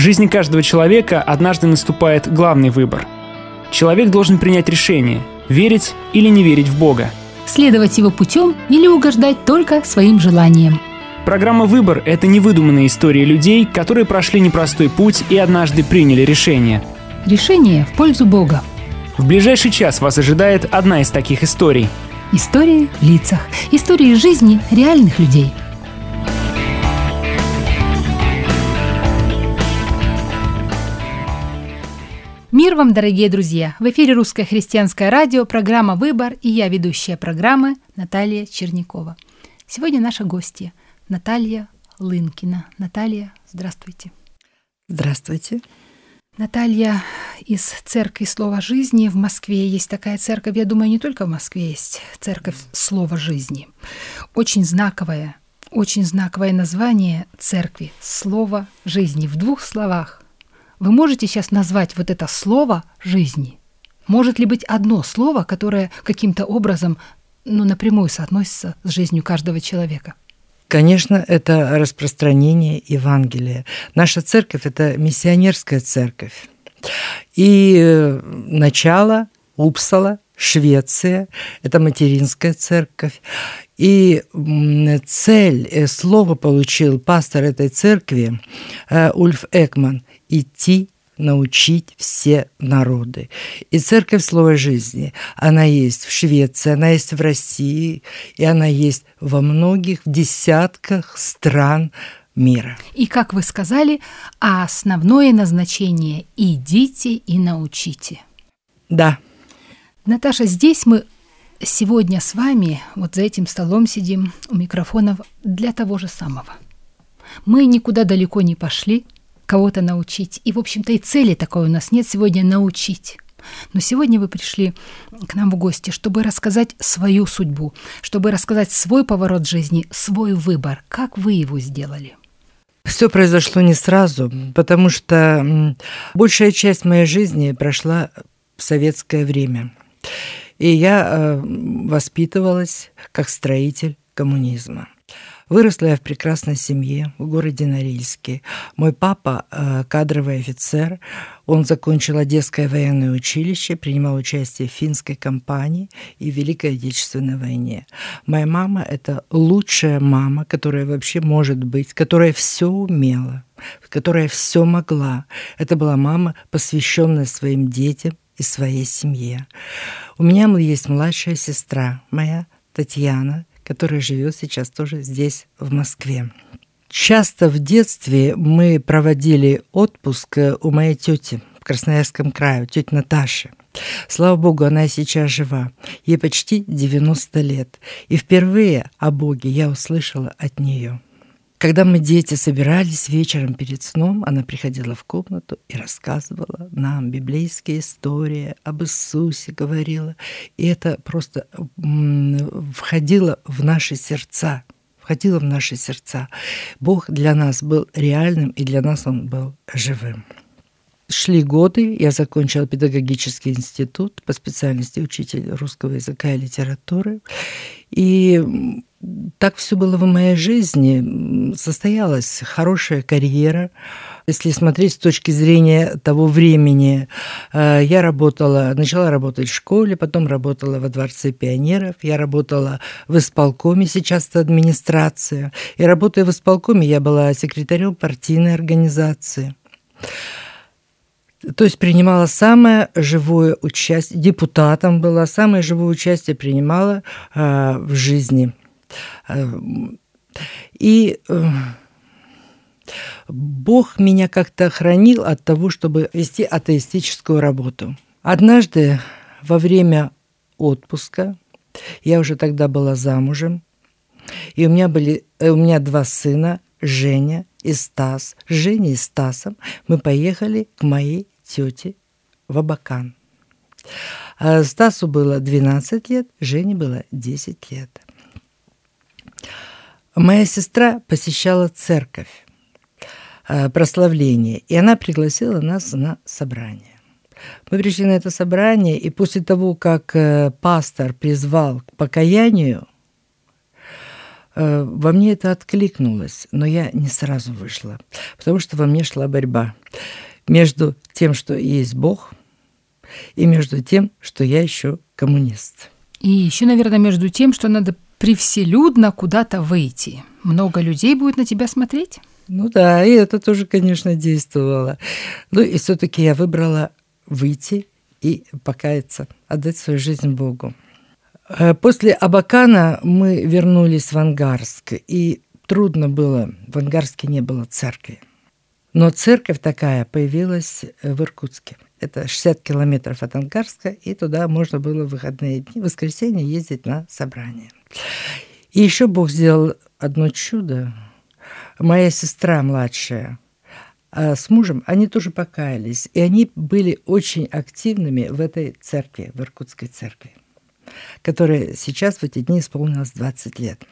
жизни каждого человека однажды наступает главный выбор. Человек должен принять решение – верить или не верить в Бога. Следовать его путем или угождать только своим желаниям. Программа «Выбор» — это невыдуманные истории людей, которые прошли непростой путь и однажды приняли решение. Решение в пользу Бога. В ближайший час вас ожидает одна из таких историй. Истории в лицах. Истории жизни реальных людей. Мир вам, дорогие друзья! В эфире Русское христианское радио, программа «Выбор», и я, ведущая программы, Наталья Чернякова. Сегодня наша гостья Наталья Лынкина. Наталья, здравствуйте. Здравствуйте. Наталья из Церкви Слова Жизни в Москве. Есть такая церковь, я думаю, не только в Москве есть Церковь Слова Жизни. Очень знаковое название Церкви Слова Жизни. В двух словах. Вы можете сейчас назвать вот это слово «жизни»? Может ли быть одно слово, которое каким-то образом напрямую соотносится с жизнью каждого человека? Конечно, это распространение Евангелия. Наша церковь – это миссионерская церковь. И начало Упсала, Швеция – это материнская церковь. И цель, слово получил пастор этой церкви Ульф Экман – идти, научить все народы. И Церковь Слова Жизни, она есть в Швеции, она есть в России, и она есть во многих, в десятках стран мира. И, как вы сказали, основное назначение – идите и научите. Да. Наташа, здесь мы сегодня с вами, вот за этим столом сидим у микрофонов для того же самого. Мы никуда далеко не пошли кого-то научить. И, в общем-то, и цели такой у нас нет сегодня научить. Но сегодня вы пришли к нам в гости, чтобы рассказать свою судьбу, чтобы рассказать свой поворот жизни, свой выбор. Как вы его сделали? Все произошло не сразу, потому что большая часть моей жизни прошла в советское время. И я воспитывалась как строитель коммунизма. Выросла я в прекрасной семье в городе Норильске. Мой папа кадровый офицер. Он закончил Одесское военное училище, принимал участие в финской кампании и в Великой Отечественной войне. Моя мама – это лучшая мама, которая вообще может быть, которая все умела, которая все могла. Это была мама, посвященная своим детям и своей семье. У меня есть младшая сестра, моя Татьяна, которая живет сейчас тоже здесь, в Москве. Часто в детстве мы проводили отпуск у моей тети в Красноярском крае, тети Наташи. Слава Богу, она сейчас жива. Ей почти 90 лет. И впервые о Боге я услышала от нее. Когда мы, дети, собирались вечером перед сном, она приходила в комнату и рассказывала нам библейские истории об Иисусе, говорила. И это просто входило в наши сердца. Бог для нас был реальным, и для нас Он был живым. Шли годы, я закончила педагогический институт по специальности учитель русского языка и литературы. И так все было в моей жизни. Состоялась хорошая карьера. Если смотреть с точки зрения того времени, я начала работать в школе, потом работала во Дворце пионеров, я работала в исполкоме, сейчас это администрация. И работая в исполкоме, я была секретарем партийной организации. То есть принимала самое живое участие, депутатом была, самое живое участие принимала в жизни. И Бог меня как-то хранил от того, чтобы вести атеистическую работу. Однажды во время отпуска, я уже тогда была замужем, и у меня 2 сына, Женя и Стас. С Женей и Стасом мы поехали к моей тете в Абакан. Стасу было 12 лет, Жене было 10 лет. Моя сестра посещала церковь, прославление, и она пригласила нас на собрание. Мы пришли на это собрание, и после того, как пастор призвал к покаянию, Во мне это откликнулось, но я не сразу вышла, потому что во мне шла борьба между тем, что есть Бог, и между тем, что я еще коммунист. И еще, наверное, между тем, что надо превселюдно куда-то выйти. Много людей будет на тебя смотреть? Ну да, и это тоже, конечно, действовало. Ну и все-таки я выбрала выйти и покаяться, отдать свою жизнь Богу. После Абакана мы вернулись в Ангарск, и трудно было, в Ангарске не было церкви. Но церковь такая появилась в Иркутске. Это 60 километров от Ангарска, и туда можно было в выходные дни, в воскресенье ездить на собрание. И еще Бог сделал одно чудо. Моя сестра младшая с мужем, они тоже покаялись, и они были очень активными в этой церкви, в Иркутской церкви, которая сейчас в эти дни исполнилось 20 лет.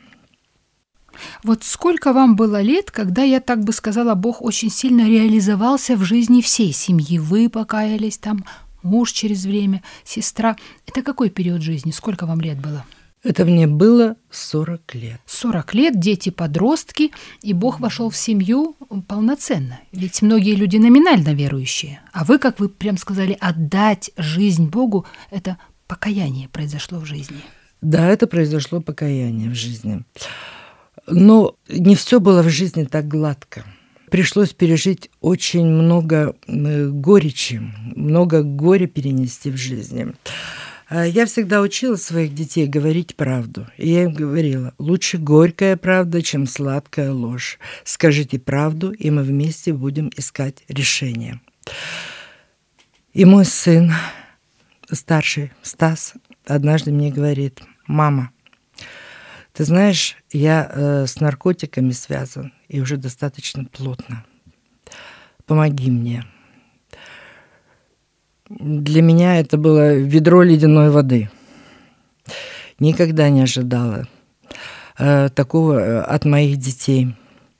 Вот сколько вам было лет, когда, я так бы сказала, Бог очень сильно реализовался в жизни всей семьи? Вы покаялись, там муж через время, сестра. Это какой период жизни? Сколько вам лет было? Это мне было 40 лет. 40 лет, дети, подростки, и Бог вошел в семью полноценно. Ведь многие люди номинально верующие. А вы, как вы прям сказали, отдать жизнь Богу, это покаяние произошло в жизни. Да, это произошло покаяние в жизни. Но не все было в жизни так гладко. Пришлось пережить очень много горечи, много горя перенести в жизни. Я всегда учила своих детей говорить правду. И я им говорила, лучше горькая правда, чем сладкая ложь. Скажите правду, и мы вместе будем искать решение. И мой сын, старший, Стас, однажды мне говорит, мама, ты знаешь, я с наркотиками связан, и уже достаточно плотно. Помоги мне. Для меня это было ведро ледяной воды. Никогда не ожидала такого от моих детей.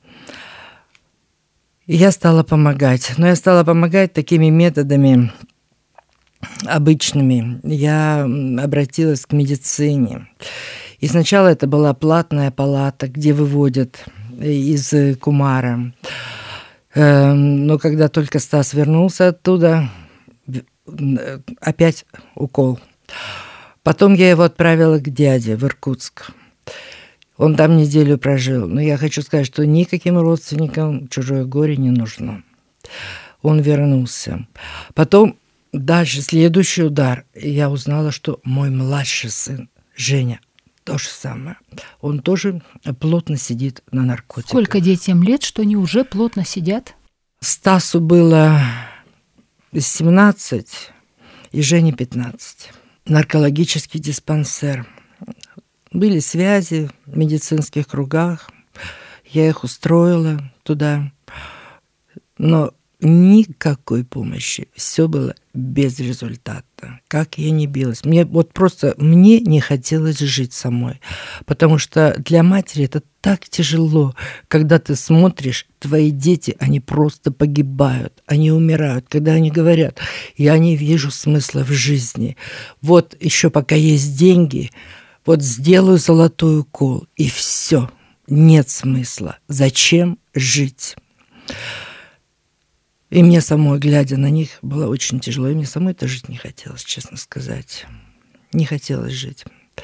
И я стала помогать. Но я стала помогать такими методами обычными. Я обратилась к медицине. И сначала это была платная палата, где выводят из Кумара. Но когда только Стас вернулся оттуда, опять укол. Потом я его отправила к дяде в Иркутск. Он там неделю прожил. Но я хочу сказать, что никаким родственникам чужое горе не нужно. Он вернулся. Потом дальше, следующий удар. Я узнала, что мой младший сын, Женя, то же самое. Он тоже плотно сидит на наркотиках. Сколько детям лет, что они уже плотно сидят? Стасу было 17 и Жене 15. Наркологический диспансер. Были связи в медицинских кругах. Я их устроила туда. Но никакой помощи. Все было безрезультатно. Как я не билась. Мне не хотелось жить самой. Потому что для матери это так тяжело, когда ты смотришь, твои дети, они просто погибают, они умирают. Когда они говорят, я не вижу смысла в жизни. Вот еще пока есть деньги, вот сделаю золотой укол, и все. Нет смысла. Зачем жить? И мне самой, глядя на них, было очень тяжело. И мне самой это жить не хотелось, честно сказать. Не хотелось жить.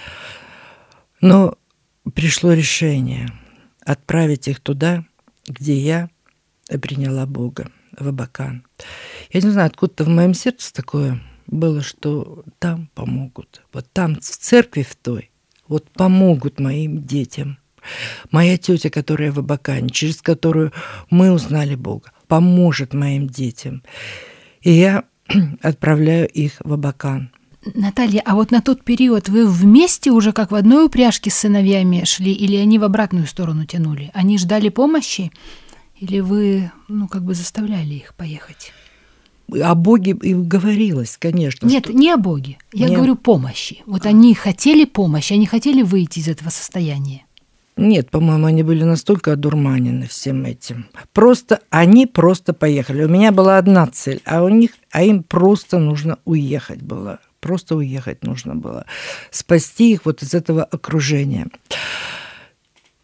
Но пришло решение отправить их туда, где я приняла Бога, в Абакан. Я не знаю, откуда-то в моем сердце такое было, что там помогут. Вот там, в церкви в той, вот помогут моим детям. Моя тетя, которая в Абакане, через которую мы узнали Бога, поможет моим детям. И я отправляю их в Абакан. Наталья, а вот на тот период вы вместе уже как в одной упряжке с сыновьями шли, или они в обратную сторону тянули? Они ждали помощи, или вы, заставляли их поехать? О Боге и говорилось, конечно. Нет, не о Боге. Я говорю помощи. Вот они хотели помощи, они хотели выйти из этого состояния. Нет, по-моему, они были настолько одурманены всем этим. Они просто поехали. У меня была одна цель, а им просто нужно уехать было. Просто уехать нужно было. Спасти их вот из этого окружения.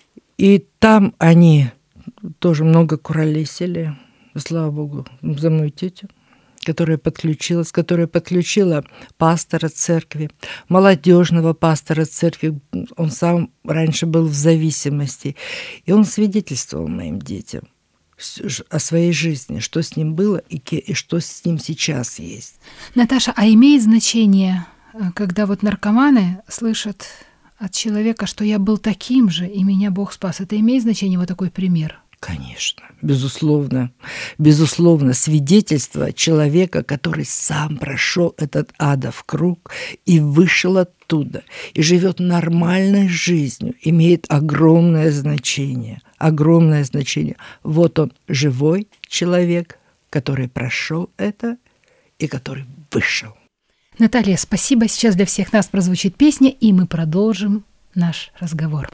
И там они тоже много куролесили, слава богу, за мою тетю, которая подключила пастора церкви, молодежного пастора церкви. Он сам раньше был в зависимости. И он свидетельствовал моим детям о своей жизни, что с ним было и что с ним сейчас есть. Наташа, а имеет значение, когда вот наркоманы слышат от человека, что я был таким же, и меня Бог спас? Это имеет значение, вот такой пример? Конечно, безусловно. Безусловно, свидетельство человека, который сам прошел этот адов круг и вышел оттуда, и живет нормальной жизнью, имеет огромное значение. Огромное значение. Вот он, живой человек, который прошел это и который вышел. Наталья, спасибо. Сейчас для всех нас прозвучит песня, и мы продолжим наш разговор.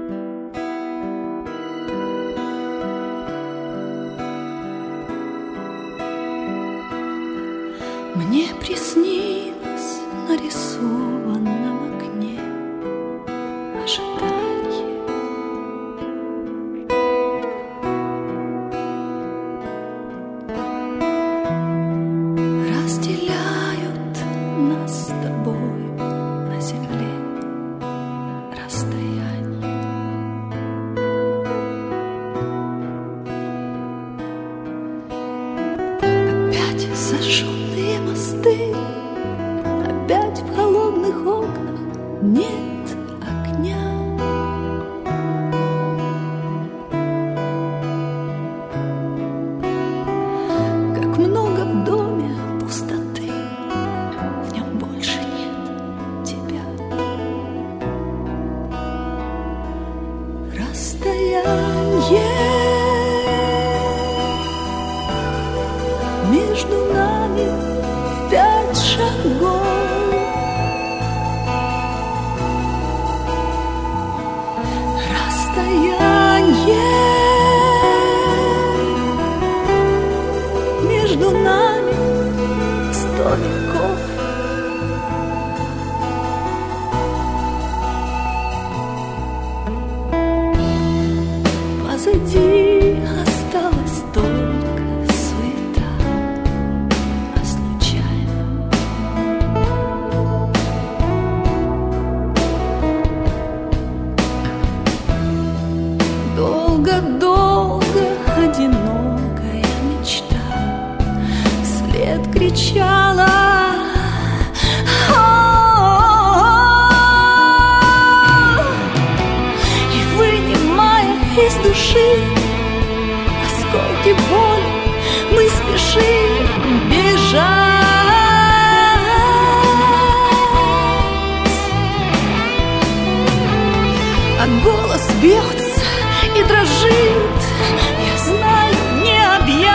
Мне приснилось на рисованном окне ожидание. Разделяют нас с тобой на земле расстояние. Опять зажженные мосты, опять в холодных окнах нет огня. Как много в доме пустоты, в нем больше нет тебя. Расстояние между нами 5 шагов. Расстояние между нами 100 веков. Позади осталась только суета о случайном. Долго-долго одинокая мечта вслед кричала. И вынимая из души осколки боли, мы спешим бежать. А голос бьется и дрожит, я знаю, не объять.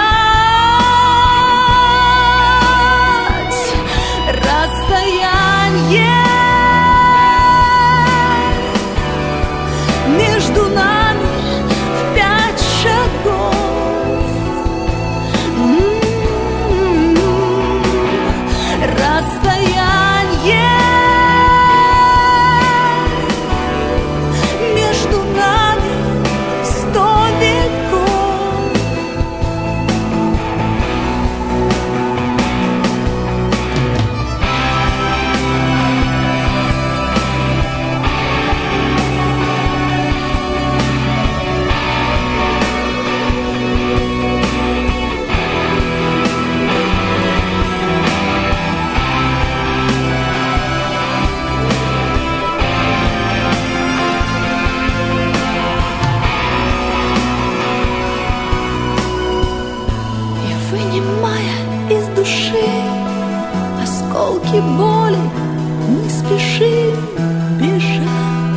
Расстояние между нами в 5 шагов. Расстояние между нами 100 веков. И вынимая из души осколки боли, мы спешим бежать.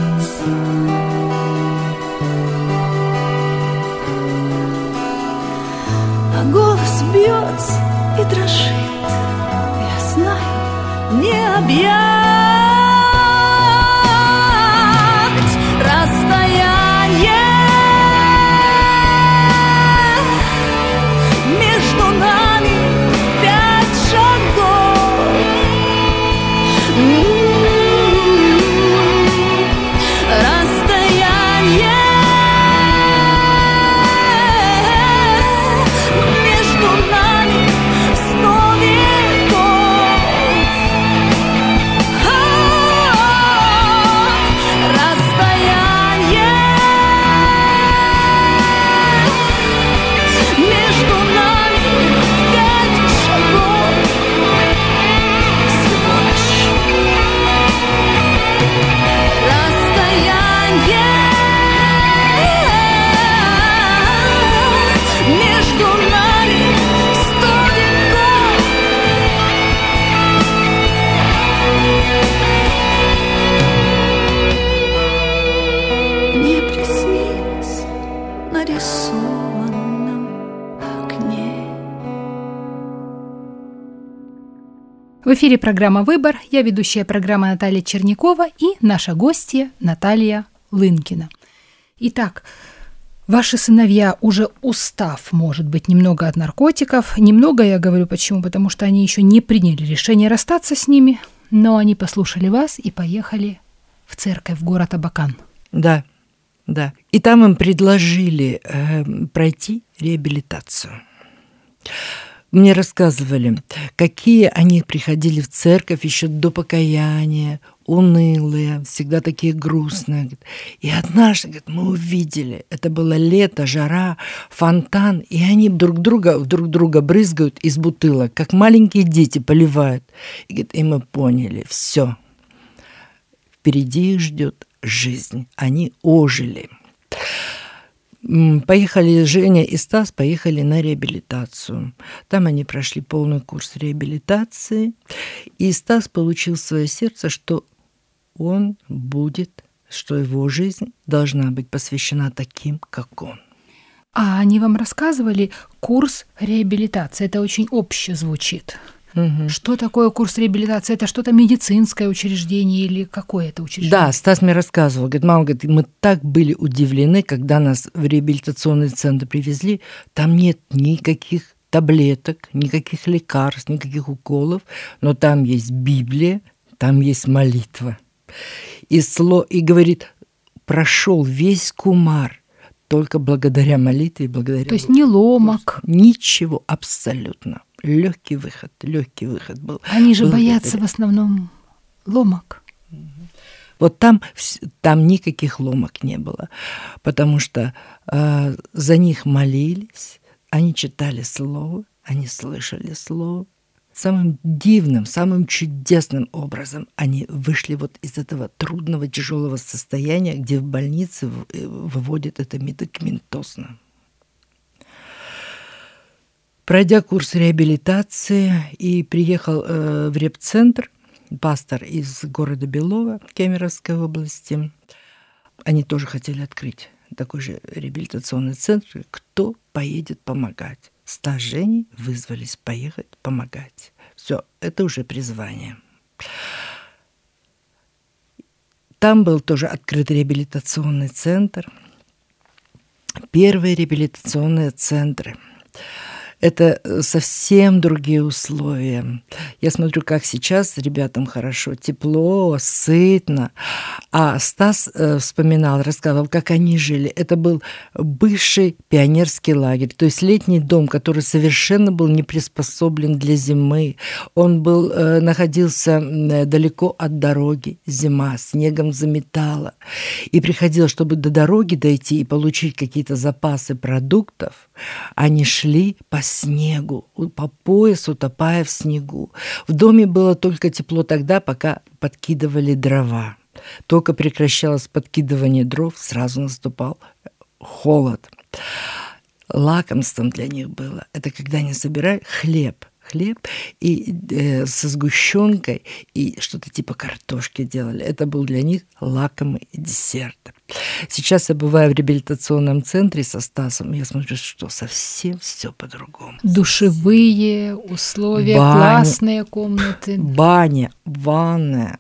А голос бьется и дрожит, я знаю, не объять. Расстояние между нами 5 шагов. Расстояние В эфире программа «Выбор». Я ведущая программы Наталья Чернякова и наша гостья Наталья Лынкина. Итак, ваши сыновья, уже устав, может быть, немного от наркотиков. Немного, я говорю, почему? Потому что они еще не приняли решение расстаться с ними, но они послушали вас и поехали в церковь, в город Абакан. Да, да. И там им предложили пройти реабилитацию. Мне рассказывали, какие они приходили в церковь еще до покаяния, унылые, всегда такие грустные. И однажды, говорит, мы увидели, это было лето, жара, фонтан, и они друг друга брызгают из бутылок, как маленькие дети поливают. И, говорит, и мы поняли, все, впереди их ждет жизнь, они ожили. Поехали Женя и Стас, поехали на реабилитацию. Там они прошли полный курс реабилитации. И Стас получил в свое сердце, что он будет, что его жизнь должна быть посвящена таким, как он. А они вам рассказывали курс реабилитации? Это очень обще звучит. Угу. Что такое курс реабилитации? Это что-то медицинское учреждение или какое это учреждение? Да, Стас мне рассказывал. Говорит, мама, говорит, мы так были удивлены, когда нас в реабилитационный центр привезли. Там нет никаких таблеток, никаких лекарств, никаких уколов, но там есть Библия, там есть молитва. И говорит, прошел весь Кумар только благодаря молитве, благодаря... То есть не ломок? Ничего, абсолютно. Легкий выход был. Они же боятся в основном ломок. Вот там никаких ломок не было, потому что за них молились, они читали Слово, они слышали Слово. Самым дивным, самым чудесным образом они вышли вот из этого трудного, тяжелого состояния, где в больнице выводят это медикаментозно. Пройдя курс реабилитации и приехал в репцентр, пастор из города Белова, Кемеровской области, они тоже хотели открыть такой же реабилитационный центр. Кто поедет помогать? Стас с Женей вызвались поехать помогать. Все, это уже призвание. Там был тоже открыт реабилитационный центр. Первые реабилитационные центры. Это совсем другие условия. Я смотрю, как сейчас ребятам хорошо, тепло, сытно. А Стас вспоминал, рассказывал, как они жили. Это был бывший пионерский лагерь, то есть летний дом, который совершенно был не приспособлен для зимы. Он находился далеко от дороги, зима, снегом заметала. И приходилось, чтобы до дороги дойти и получить какие-то запасы продуктов, они шли по снегу, по пояс утопая в снегу. В доме было только тепло тогда, пока подкидывали дрова. Только прекращалось подкидывание дров, сразу наступал холод. Лакомством для них было. Это когда они собирали хлеб и со сгущенкой и что-то типа картошки делали. Это был для них лакомый десерт. Сейчас я бываю в реабилитационном центре со Стасом, и я смотрю, что совсем все по-другому. Душевые условия, классные комнаты. Баня, ванная,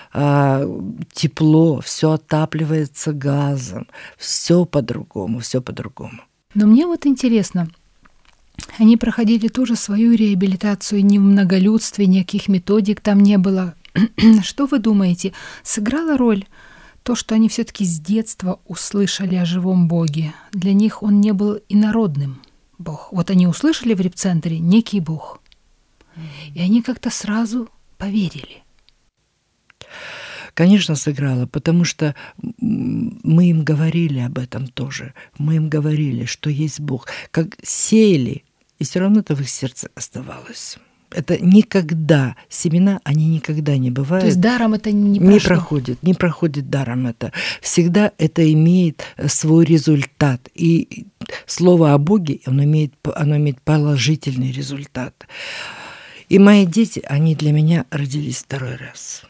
тепло, все отапливается газом. Все по-другому, все по-другому. Но мне вот интересно, они проходили тоже свою реабилитацию, ни в многолюдстве, никаких методик там не было. Что вы думаете, сыграла роль то, что они все-таки с детства услышали о живом Боге? Для них он не был инородным Бог. Вот они услышали в репцентре некий Бог, и они как-то сразу поверили. Конечно, сыграла, потому что мы им говорили об этом тоже. Мы им говорили, что есть Бог. Как сеяли, и все равно это в их сердце оставалось. Это никогда, семена, они никогда не бывают. То есть даром это не проходит даром это. Всегда это имеет свой результат. И слово о Боге, оно имеет положительный результат. И мои дети, они для меня родились второй раз.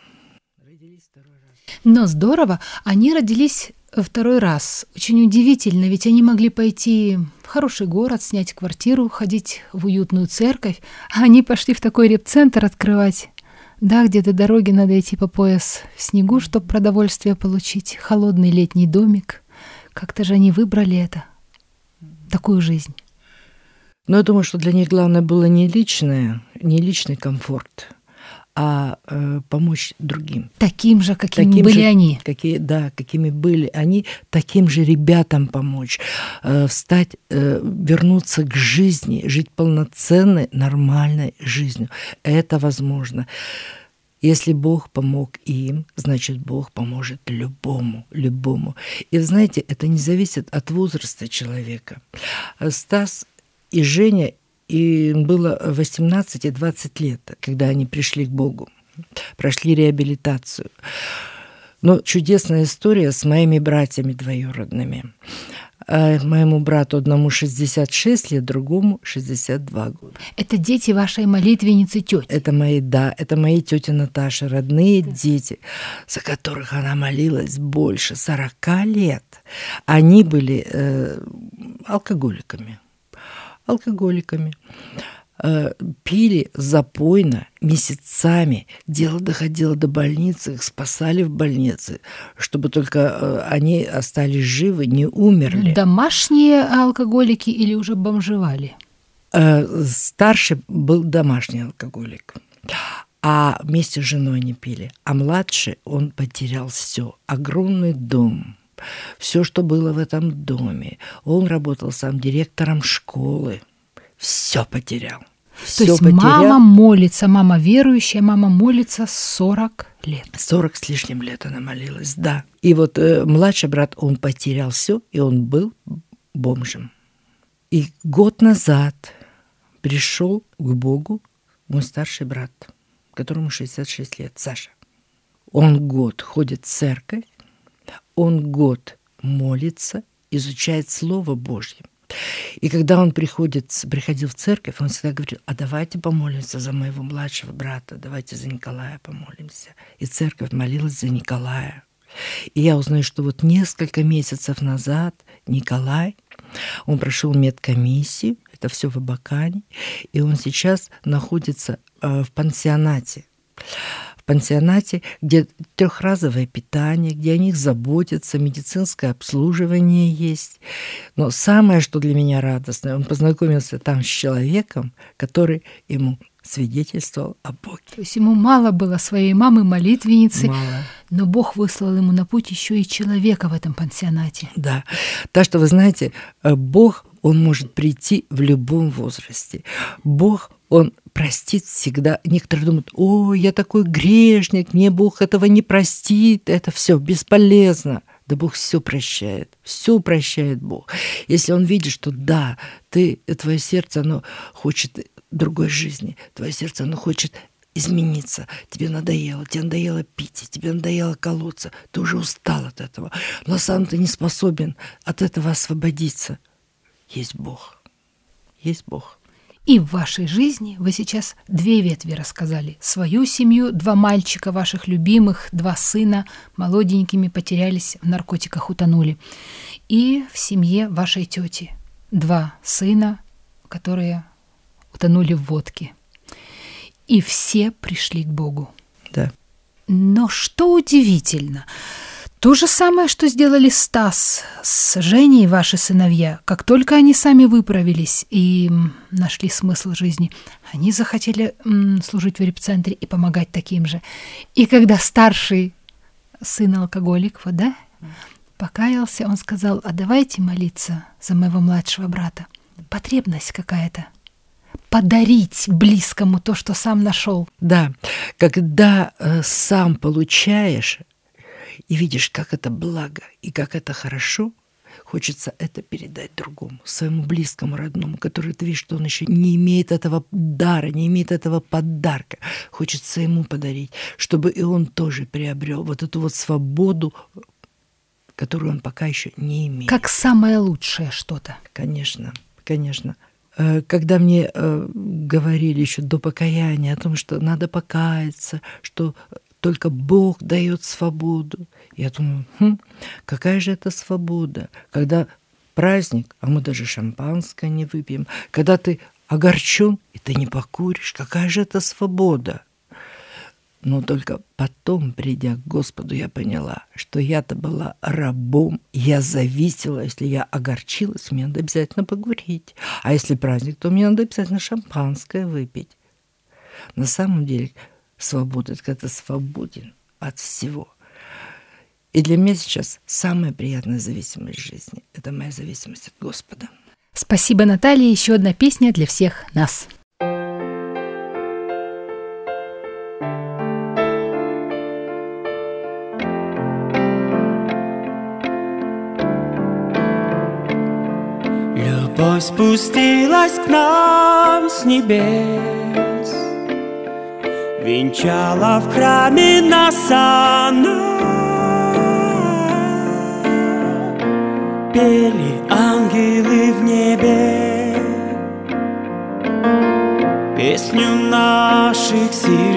Но здорово, они родились второй раз. Очень удивительно, ведь они могли пойти в хороший город, снять квартиру, ходить в уютную церковь, а они пошли в такой репцентр открывать. Да, где-то дороги надо идти по пояс в снегу, чтобы продовольствие получить. Холодный летний домик. Как-то же они выбрали это, такую жизнь. Но я думаю, что для них главное было не личный комфорт, а помочь другим. Таким же, какими были они. Какими были они, таким же ребятам помочь. Встать, вернуться к жизни, жить полноценной, нормальной жизнью. Это возможно. Если Бог помог им, значит, Бог поможет любому. И, вы знаете, это не зависит от возраста человека. Стас и Женя, им было 18 и 20 лет, когда они пришли к Богу, прошли реабилитацию. Но чудесная история с моими братьями двоюродными. Моему брату одному 66 лет, другому 62 года. Это дети вашей молитвенницы тети. Это мои тети Наташи, родные дети, за которых она молилась больше 40 лет. Они были алкоголиками. Пили запойно месяцами. Дело доходило до больницы, их спасали в больнице, чтобы только они остались живы, не умерли. Домашние алкоголики или уже бомжевали? Старший был домашний алкоголик, а вместе с женой они пили. А младший, он потерял все. Огромный дом. Все, что было в этом доме. Он работал сам директором школы. Все потерял. То есть мама молится, мама верующая, мама молится 40 лет. 40 с лишним лет она молилась, да. И вот младший брат, он потерял все, и он был бомжем. И год назад пришел к Богу мой старший брат, которому 66 лет, Саша. Он год ходит в церковь, он год молится, изучает Слово Божье. И когда он приходил в церковь, он всегда говорил: а давайте помолимся за моего младшего брата, давайте за Николая помолимся. И церковь молилась за Николая. И я узнаю, что вот несколько месяцев назад Николай, он прошел медкомиссию, это все в Абакане, и он сейчас находится в пансионате. Где трехразовое питание, где о них заботятся, медицинское обслуживание есть. Но самое, что для меня радостное, он познакомился там с человеком, который ему свидетельствовал о Боге. То есть ему мало было своей мамы-молитвенницы, мало. Но Бог выслал ему на путь еще и человека в этом пансионате. Да, так что, вы знаете, Бог, Он может прийти в любом возрасте. Бог, Он простит всегда. Некоторые думают: о, я такой грешник, мне Бог этого не простит, это все бесполезно. Да Бог все прощает Бог. Если Он видит, что да, твое сердце, оно хочет другой жизни, твое сердце, оно хочет измениться, тебе надоело пить, тебе надоело колоться, ты уже устал от этого, но сам ты не способен от этого освободиться. Есть Бог. И в вашей жизни вы сейчас 2 ветви рассказали. Свою семью, 2 мальчика ваших любимых, 2 сына молоденькими потерялись, в наркотиках утонули. И в семье вашей тети 2 сына, которые утонули в водке. И все пришли к Богу. Да. Но что удивительно, то же самое, что сделали Стас с Женей, ваши сыновья, как только они сами выправились и нашли смысл жизни, они захотели служить в репцентре и помогать таким же. И когда старший сын алкоголик, покаялся, он сказал: а давайте молиться за моего младшего брата. Потребность какая-то. Подарить близкому то, что сам нашел. Да, когда сам получаешь и видишь, как это благо и как это хорошо, хочется это передать другому, своему близкому, родному, который ты видишь, что он еще не имеет этого дара, не имеет этого подарка. Хочется ему подарить, чтобы и он тоже приобрел вот эту вот свободу, которую он пока еще не имеет. Как самое лучшее что-то. Конечно. Когда мне говорили еще до покаяния о том, что надо покаяться, что только Бог дает свободу, я думаю, какая же это свобода, когда праздник, а мы даже шампанское не выпьем, когда ты огорчен, и ты не покуришь, какая же это свобода. Но только потом, придя к Господу, я поняла, что я-то была рабом, я зависела. Если я огорчилась, мне надо обязательно поговорить. А если праздник, то мне надо обязательно шампанское выпить. На самом деле свобода – это когда ты свободен от всего. И для меня сейчас самая приятная зависимость в жизни – это моя зависимость от Господа. Спасибо, Наталья. Еще одна песня для всех нас. Любовь спустилась к нам с небес, венчала в храме нас она. Пели ангелы в небе песню наших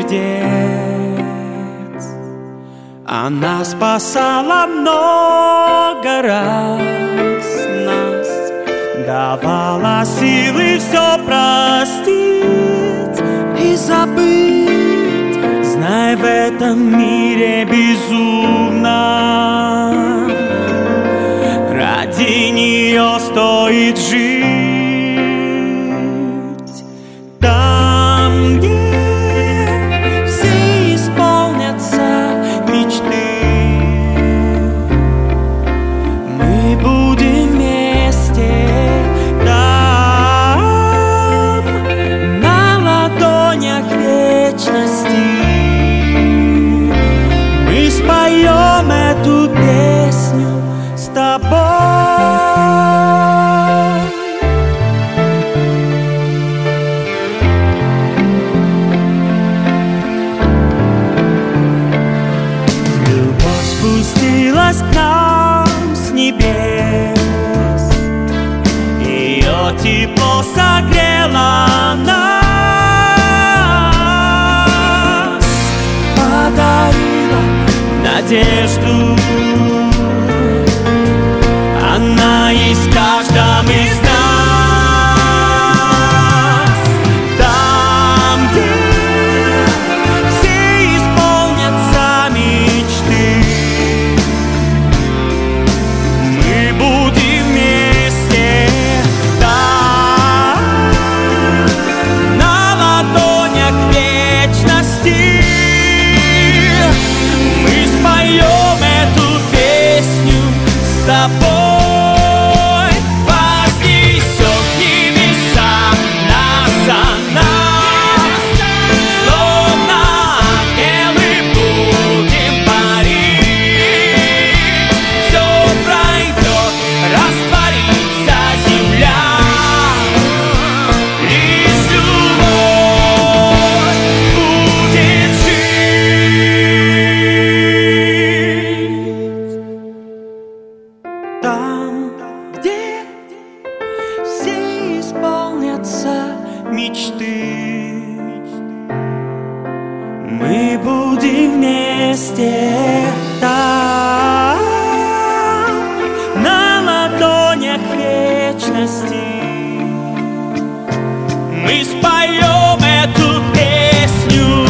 сердец. Она спасала много раз нас, давала силы все простить и забыть. Знай, в этом мире безумно ради нее стоит жить. Там, где все исполнятся мечты, мы будем вместе. Там, на ладонях вечности, мы споем эту песню с тобой. Любовь спустилась к нам с небес, ее тепло согрело нас, подарила надежду. Она есть в каждом из нас. Там, где все исполнятся мечты, мы будем вместе. Там, на ладонях вечности, мы споем эту песню с тобой. Мы будем вместе там, на ладонях вечности. Мы споем эту песню.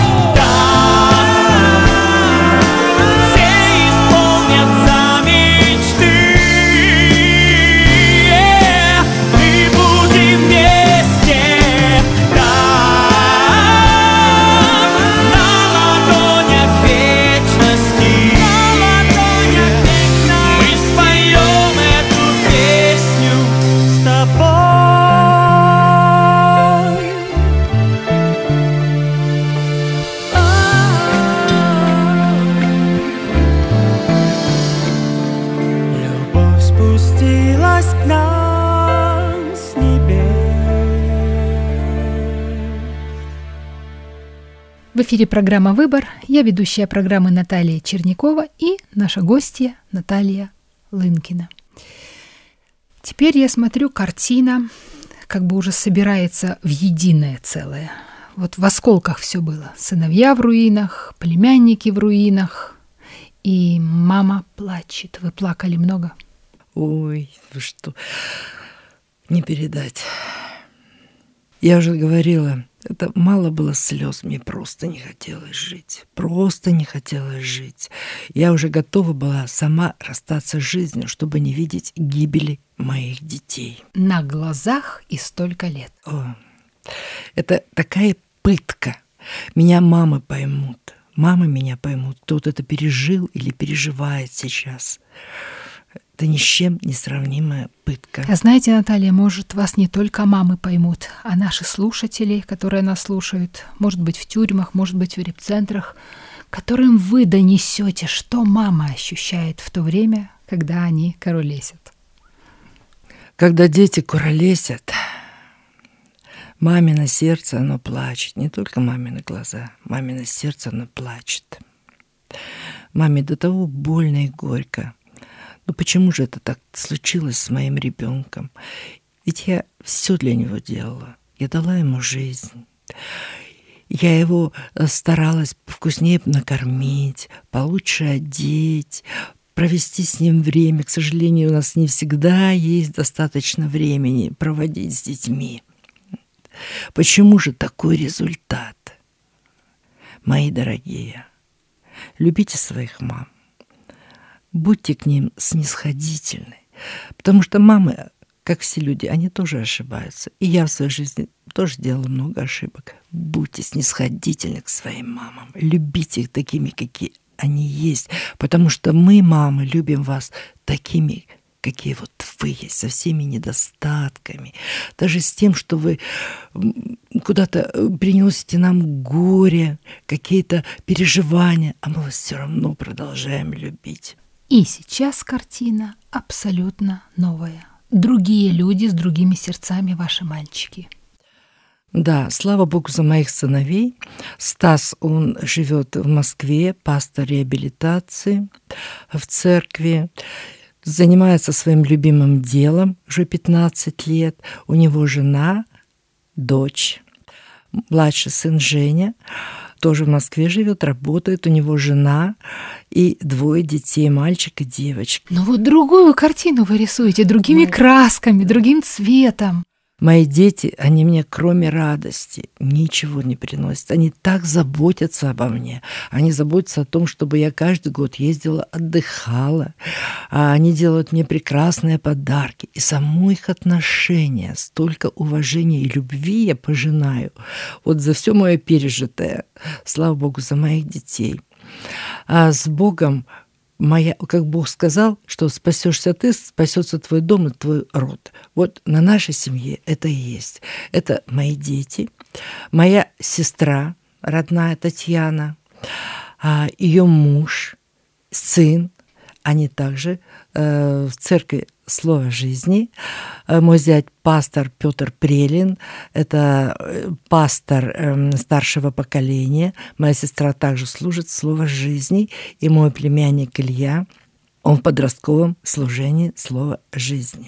В эфире программа «Выбор». Я ведущая программы Наталья Чернякова и наша гостья Наталья Лынкина. Теперь я смотрю, картина как бы уже собирается в единое целое. Вот в осколках все было. Сыновья в руинах, племянники в руинах. И мама плачет. Вы плакали много? Ой, вы что, не передать. Я уже говорила, Это мало было слез, мне просто не хотелось жить. Просто не хотелось жить. Я уже готова была сама расстаться с жизнью, чтобы не видеть гибели моих детей. На глазах и столько лет. О, это такая пытка. Меня мамы поймут. Мамы меня поймут, кто вот это пережил или переживает сейчас. Это ни с чем не сравнимая пытка. А знаете, Наталья, может, вас не только мамы поймут, а наши слушатели, которые нас слушают, может быть, в тюрьмах, может быть, в репцентрах, которым вы донесете, что мама ощущает в то время, когда они куролесят. Когда дети куролесят, мамино сердце, оно плачет. Не только мамины глаза, мамино сердце, оно плачет. Маме до того больно и горько. Ну почему же это так случилось с моим ребенком? Ведь я все для него делала. Я дала ему жизнь. Я его старалась вкуснее накормить, получше одеть, провести с ним время. К сожалению, у нас не всегда есть достаточно времени проводить с детьми. Почему же такой результат? Мои дорогие, любите своих мам. Будьте к ним снисходительны, потому что мамы, как все люди, они тоже ошибаются. И я в своей жизни тоже делала много ошибок. Будьте снисходительны к своим мамам, любите их такими, какие они есть, потому что мы, мамы, любим вас такими, какие вот вы есть, со всеми недостатками, даже с тем, что вы куда-то приносите нам горе, какие-то переживания, а мы вас все равно продолжаем любить. И сейчас картина абсолютно новая. Другие люди с другими сердцами, ваши мальчики. Да, слава Богу за моих сыновей. Стас, он живет в Москве, пастор реабилитации в церкви, занимается своим любимым делом уже 15 лет. У него жена, дочь, младший сын Женя, тоже в Москве живет, работает, у него жена и 2 детей, мальчик и девочка. Но вот другую картину вы рисуете, другими красками, другим цветом. Мои дети, они мне кроме радости ничего не приносят. Они так заботятся обо мне. Они заботятся о том, чтобы я каждый год ездила, отдыхала. Они делают мне прекрасные подарки. И само их отношение, столько уважения и любви я пожинаю. Вот за все мое пережитое. Слава Богу, за моих детей. А с Богом как Бог сказал, что спасешься ты, спасется твой дом и твой род. Вот на нашей семье это и есть. Это мои дети, моя сестра родная Татьяна, ее муж, сын. Они также в церкви Слова жизни. Мой зять пастор Петр Прелин, это пастор старшего поколения. Моя сестра также служит Слово жизни. И мой племянник Илья, он в подростковом служении Слова жизни.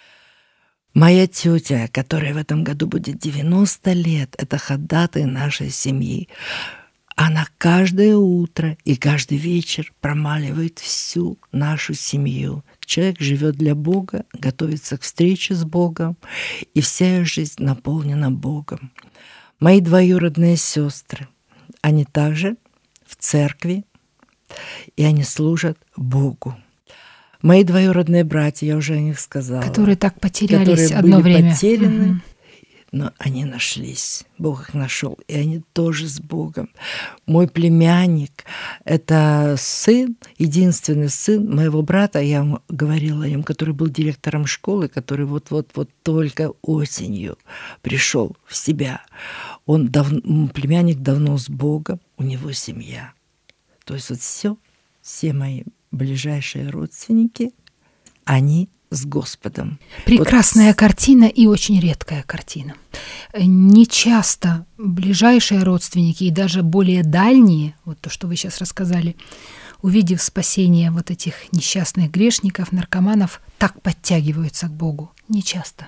Моя тетя, которая в этом году будет 90 лет, это ходатай нашей семьи. Она каждое утро и каждый вечер промаливает всю нашу семью. Человек живет для Бога, готовится к встрече с Богом, и вся ее жизнь наполнена Богом. Мои двоюродные сестры, они также в церкви, и они служат Богу. Мои двоюродные братья, я уже о них сказала. Которые так потерялись которые одно были время. Потеряны. Но они нашлись, Бог их нашел, и они тоже с Богом. Мой племянник – это сын, единственный сын моего брата, я ему говорила о нем, который был директором школы, который вот только осенью пришел в себя. Племянник давно с Богом, у него семья. То есть вот все мои ближайшие родственники, они с Господом. Прекрасная картина и очень редкая картина. Не часто ближайшие родственники и даже более дальние, вот то, что вы сейчас рассказали, увидев спасение вот этих несчастных грешников, наркоманов, так подтягиваются к Богу. Не часто.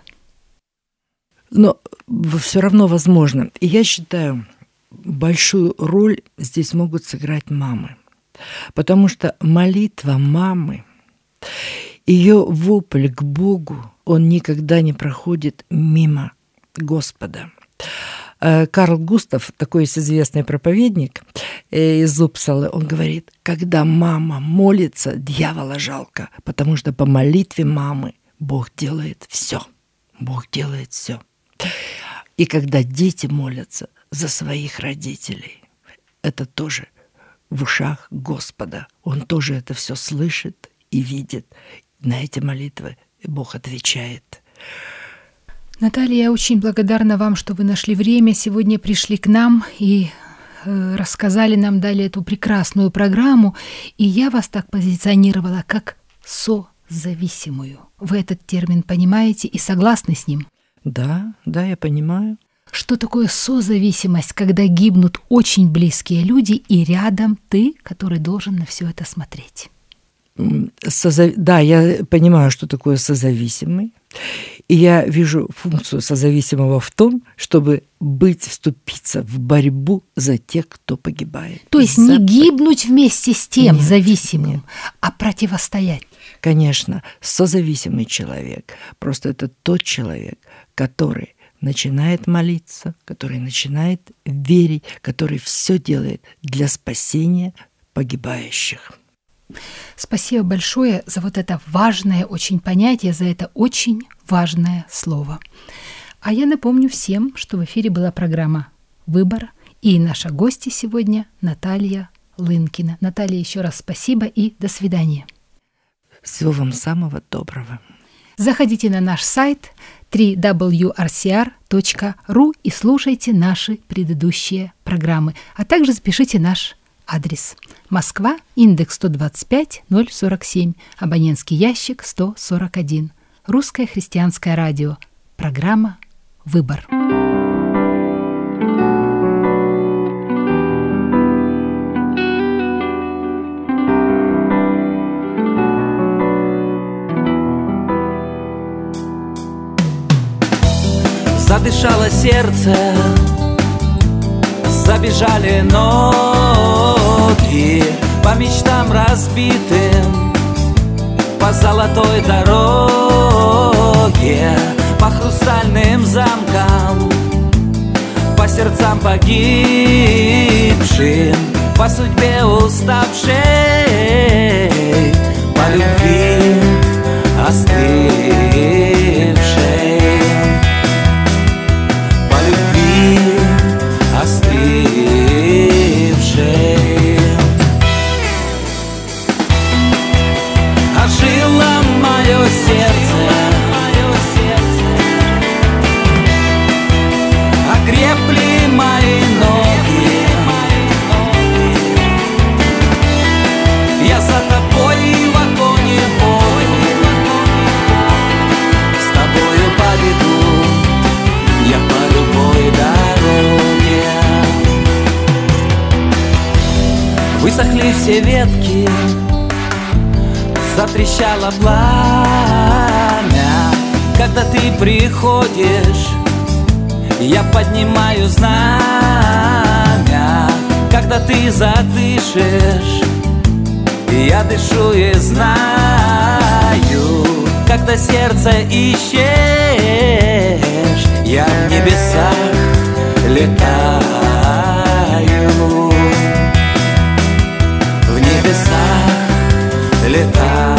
Но все равно возможно. И я считаю, большую роль здесь могут сыграть мамы. Потому что молитва мамы, ее вопль к Богу, он никогда не проходит мимо Господа. Карл Густав, такой есть известный проповедник из Упсалы, он говорит, когда мама молится, дьявола жалко, потому что по молитве мамы Бог делает все. Бог делает все. И когда дети молятся за своих родителей, это тоже в ушах Господа. Он тоже это все слышит и видит. На эти молитвы Бог отвечает. Наталья, я очень благодарна вам, что вы нашли время, сегодня пришли к нам и рассказали нам, дали эту прекрасную программу. И я вас так позиционировала, как созависимую. Вы этот термин понимаете и согласны с ним? Да, я понимаю. Что такое созависимость, когда гибнут очень близкие люди, и рядом ты, который должен на все это смотреть? Да, я понимаю, что такое созависимый. И я вижу функцию созависимого в том, чтобы вступиться в борьбу за тех, кто погибает. То есть не гибнуть вместе с тем зависимым, а противостоять. Конечно, созависимый человек. Просто это тот человек, который начинает молиться, который начинает верить, который все делает для спасения погибающих. Спасибо большое за вот это важное очень понятие, за это очень важное слово. А я напомню всем, что в эфире была программа «Выбор», и наша гостья сегодня Наталья Лынкина. Наталья, еще раз спасибо и до свидания. Всего вам самого доброго. Заходите на наш сайт www.rcr.ru и слушайте наши предыдущие программы, а также запишите наш адрес. Москва, индекс 125-047, абонентский ящик 141. Русское христианское радио. Программа «Выбор». Задышало сердце, забежали ноги по мечтам разбитым, по золотой дороге, по хрустальным замкам, по сердцам погибшим, по судьбе уставшей, по любви остывшей. Ожило мое сердце, окрепли мои ноги. Я за тобой в огонь и воду, с тобою победу я по любой дороге. Высохли все ветки, затрещало пламя. Когда ты приходишь, я поднимаю знамя. Когда ты задышишь, я дышу и знаю. Когда сердце ищешь, я в небесах летаю. В небесах летаю.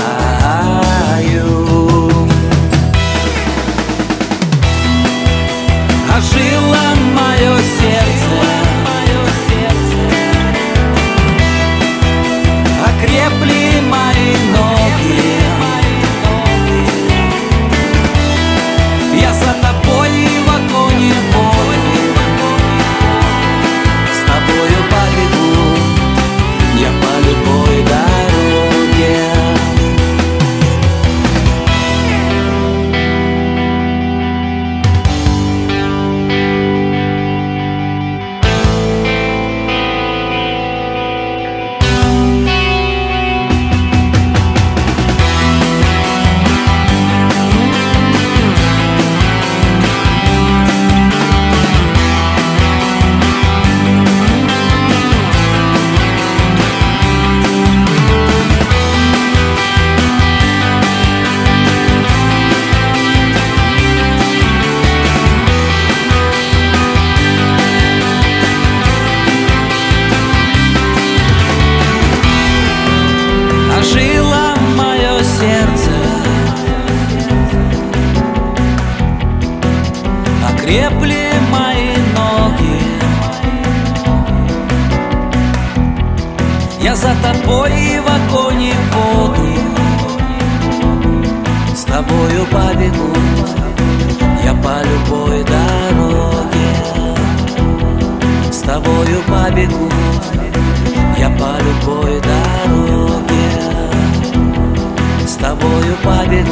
Ожило мое сердце, окрепли мои ноги. Я за тобой в огонь и воду, за тобой и в огонь и в воду. С тобою побегу я по любой дороге. С тобою побегу я по любой дороге. С тобою побегу